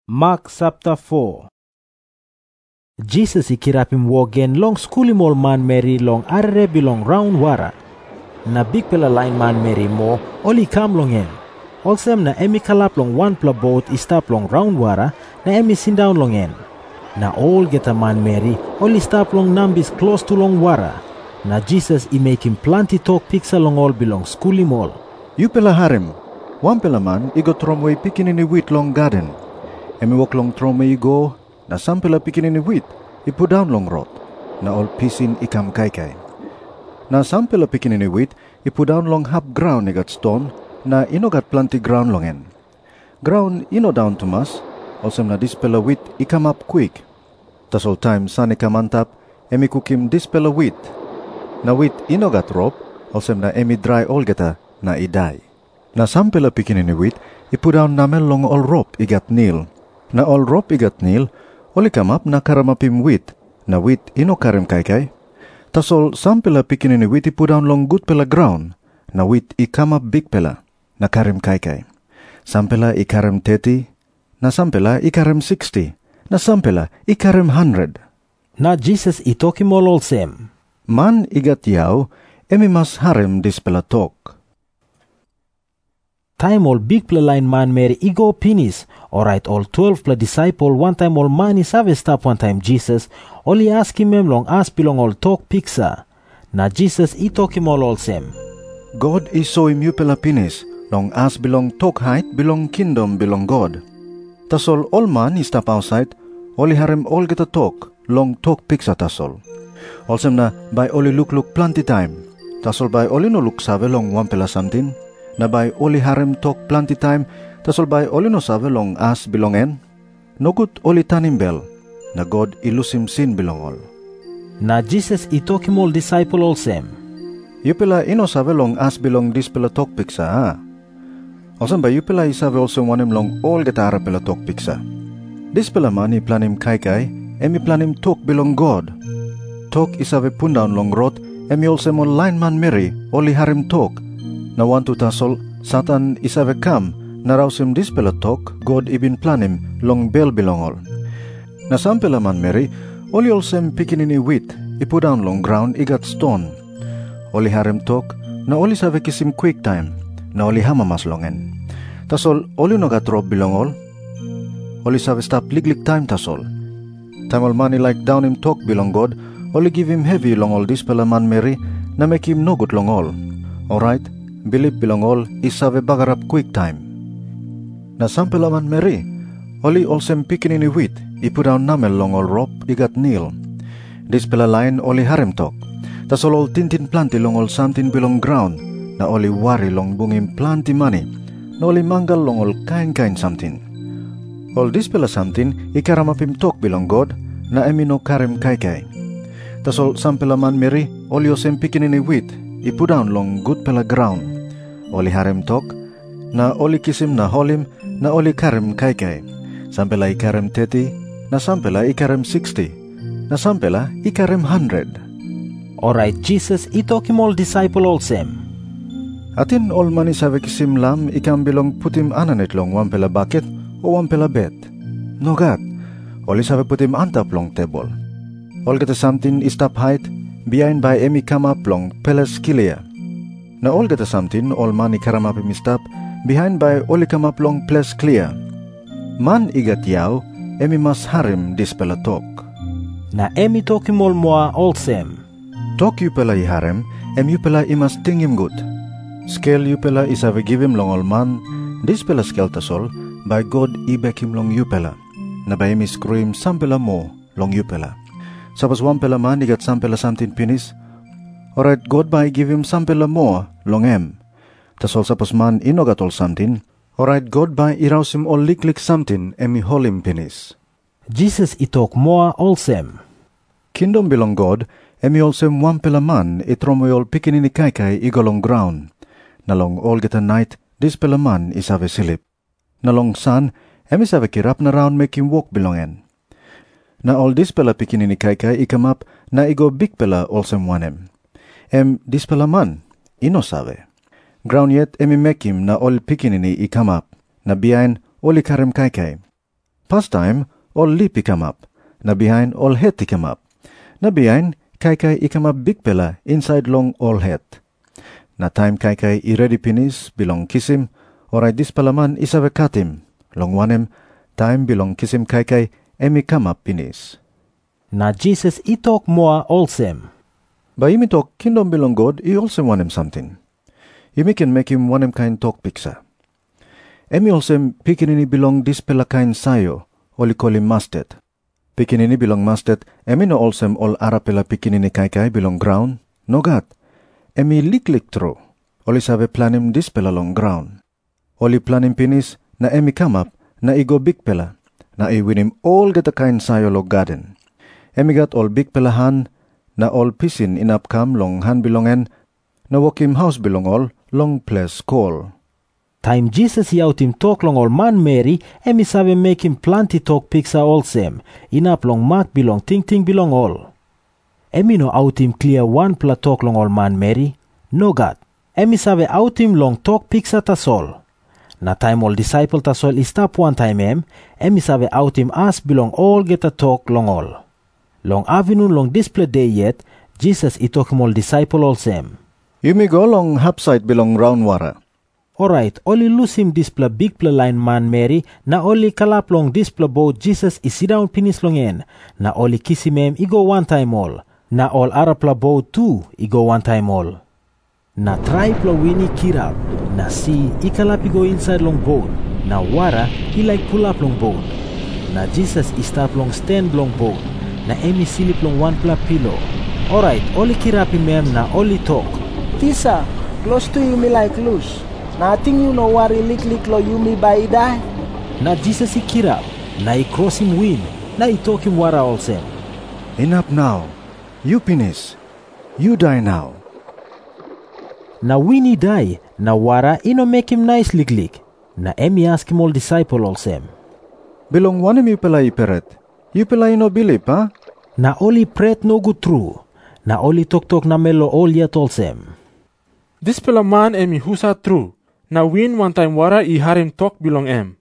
Mark chapter 4. Jesus ikirapim wogen long skulimol man Mary long arre bilong round wara. Na big pela line man Mary mo oli kam long en. Olsem na emi kalap long one pla boat istap long round wara na emi sin down long en. Na all geta man Mary oli stap long nambis close to long wara. Na Jesus I make him plenty talk picture long all bilong skulimol. You pela harem, one pela man igo tromway pikinini wheat long garden. Emi walk long tromway igo, na some pela pikinini wheat, I put down long rot, na all pisin ikam kaikai. Na some pela pikinini wheat, I put down long half ground igat stone, na ino gat plenty ground long en. Ground ino down to mas, also na this pela wheat ikam up quick. Tas all time sun ikam antap, emi kukim this pela wheat. Na wheat ino gat rope, also na emi dry all geta, na I die. Na some pela pikinini wheat, I put down namel long all rope igat nil. Na all rope igat nil, oli come up na karamapim wheat, na wheat ino karim kaikai. Tas all some pela pikinini wheat I put down long good pela ground, na wheat I come up big pela, na karim kaikai. Some pela I karim 30, na some pela I karim 60, na some pela I karim 100. Na Jesus I talk him all same. Man igat yao, emi mas harem dis pela talk. Time all big pla line man Mary igo pinis. Alright, all 12 pla disciple one time all man is have stop one time Jesus. Only ask him long ask belong all talk pizza. Na Jesus I talk him all same. God is so him you pela pinis. Long as belong talk height belong kingdom belong God. Tas all man is stop outside. Only harem all get a talk. Long talk pizza tas all. Also na by only look plenty time. Tas all by only no look save long one pela something. Na by oli harem talk plenty time, tasol by oli no save long as belongen. No good oli tanim bel, na God ilusim sin belong all. Na Jesus I talk him all disciple all same. You pela ino save long as belong this pela talk picture, ha? Also by you pela isave also wanem long all getara pela talk picture. This pela man I planim kaikai, emi planim talk belong God. Talk isave pun down long rod, emi also mon line man Mary, oli harem talk. Na wantu tasol, Satan isave kam, na rausim dis pela talk, God ibin planim, long bel bilongol. Na sampela man Mary, oli olsem pikinini wheat, ipu down long ground igat stone. Oli harem talk, na oli save kisim quick time, na oli hamamas longen. Tasol, oli no gat rob bilongol, oli save stop liglik time tasol. Time all money like down him talk bilong God, oli give him heavy long all dis pela man Mary, na make him no good long all. Alright? Believe belong all isave bagarap quick time. Na sampela man Mary, oli olsem pikinini wheat, ipu down namel long all rope igat nil. This pela line oli harem talk. Tas all tintin planti long all something belong ground, na oli wari long bungim planti money, na oli manggal long all kain something. All this pela something ikaramapim talk belong God, na emino karem kaikai. Tas all sampela man Mary, oli osem pikinini wheat, ipu down long good pela ground. Oli harem talk, na oli kisim na holim, na oli karem kaikai. Sampela ikarem 30, na sampela ikarem 60, na sampela ikarem 100. Alright, Jesus I talk him all disciple all same. Atin all mani save kisim lam ikam bilong putim ananet long one pela bucket o one pela bed. No God, oli save putim antap long table. All get something istap height, behind by emi come up long pela skilia. Na all get something all mani karamapim istap, behind by oli come up long place clear. Man igat yao, emi mas harem dis pela talk. Na emi talk him all moa all same. Talk you pela I harem, you pela I mas ting him good. Scale you pela isave give him long all man, dis pela scale tasol, by God I back him long you pela. Na by emi screw him some pela mo long you pela. Suppose one pela man igat some pela something pinis, alright, God by give him some pela more long em. Tasol suppose man inogat all something, alright, God by iraus him all lik something emi holim pinis. Jesus I talk more all same. Kingdom belong God, emi also one pela man itromo all pikinini kaikai igolong ground. Nalong all get a night, this pela man is have a silip. Nalong sun, emi save kirap na round make him walk belongen. Na all this pela pikinini kaikai ikam up, na igo big pela also wanem. Dis pela man, ino save. Ground yet emi make him na all pikinini ikam up, na behind oli karem kaikai. pastime all lip come up, na behind all head come up. Na behind kai come up big pela inside long all head. Na time kai I ready finish belong kisim, orai this palaman isave katim. Long wanem time belong kisim kai emi come up finish. Na Jesus I talk more olsem. Ba imi talk kingdom belong God, I also want him something. Imi can make him want him kind talk picture. Emi also pikinini belong this pela kind sayo, oli call him mustard. Pikinini belong mustard, emi no also all arapela pikinini kai belong ground. No God. Emi lik through. Oli save plan him this pela long ground. Oli plan him finish, na emi come up, na I go big pela. Na I win him all get a kind sayo lo garden. Emi got all big pela han, na all pisin in up come long han belongen, na walk him house belong all, long place call. Time Jesus I out him talk long all man Mary, emi save make him plenty talk picture olsem. In up long mark belong ting belong all. Emi no out him clear one pla talk long all man Mary. No God. Emi save out him long talk picture tasol. Na time all disciple tasol I stop one time emi save out him ask belong all get a talk long all. Long avenue long display day yet, Jesus I talk him all disciple all same. You may go long hapside belong round water. Alright, only lose him display big play line man Mary, na only kalap long display boat Jesus I sit down pinis long en, na only kiss him I go one time all, na all arapla boat too I go one time all. Na try pla wini kirap, na see I kalap I go inside long boat, na water I like pull up long boat. Na Jesus I stop long stand long boat. Na emi silip long one pla pillow. Alright, oli kirapi mem na oli talk. Tisa, close to you me like loose. Nothing you know worry lik lo you me by die. Na Jesus I kirap. Na I cross him win. Na I talk him wara also. Enough now. You finish. You die now. Na wini die. Na wara ino make him nice lik. Na emi ask him all disciple also. Belong one mi pela iperet. You pela no believe, huh? Na oli pret no good true. Na oli talk na melo all yet olsem. This pela man emi husa true. Na win one time wara I harim talk belong em.